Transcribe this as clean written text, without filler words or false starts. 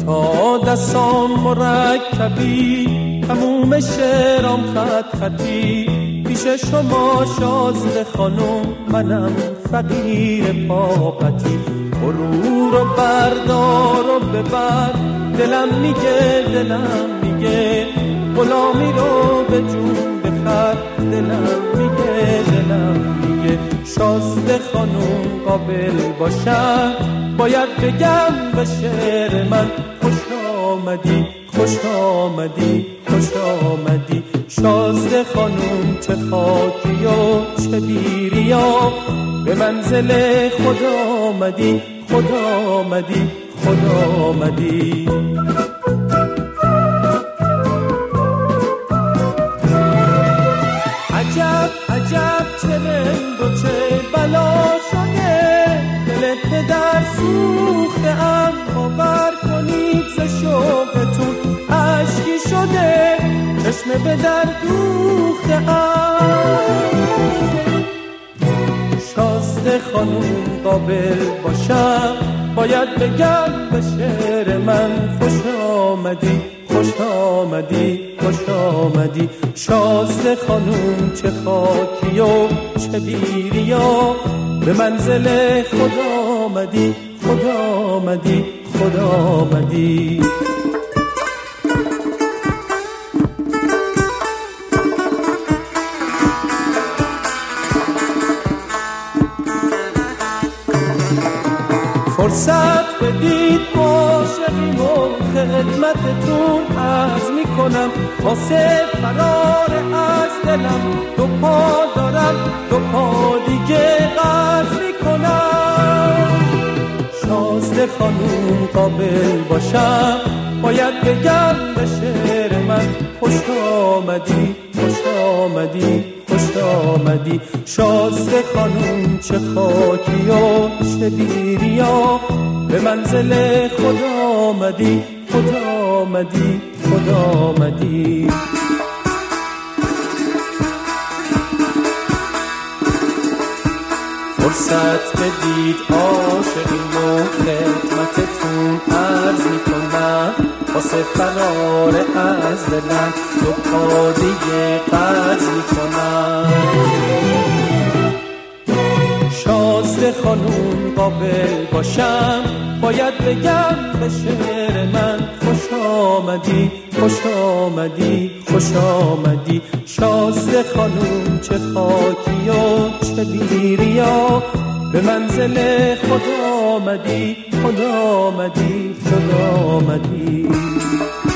تا دستان مرکبی، تموم شعرام خط خطی، پیش شما شازده خانم منم فقیر پاپتی. برو رو بردار و ببر، دلم میگه غلامی رو به جون بخر، دلم میگه شازده خانم قابل باشم، باید بگم به شعر من خوش آمدی شازده خانم، چه خاکی و چه بیریا، به منزل خود آمدی. عجب چه رنگ و چه بلا شده، دل پدر سوخته ام، باور کنید ز شوقتون اشکی شده، چشم به در دوخته ام. شازده خانم قابل باشم، باید بگم به شعر من خوش آمدی شازده خانم، چه خاکی و چه بیریا، به منزل خود آمدی. فرصت بدید عاشقیم و خدمتتون عرض میکنم، واسه فرار از دلم دو پا دارم، دو پا دیگه قرض میکنم. شازده خانوم قابل باشم، باید بگم به شعر من خوش آمدی شازده خانوم، چه خاکی و چه بیریا، به منزل خود آمدی. فرصت بدید عاشقیم و خدمتتون عرض میکنم، واسه فرار از دلم دو پا دیگه قرض میکنم. شازده خانوم قابل باشم، باید بگم به شعر من خوش آمدی شازده خانوم، چه خاکی و چه بیریا، به منزل خود آمدی.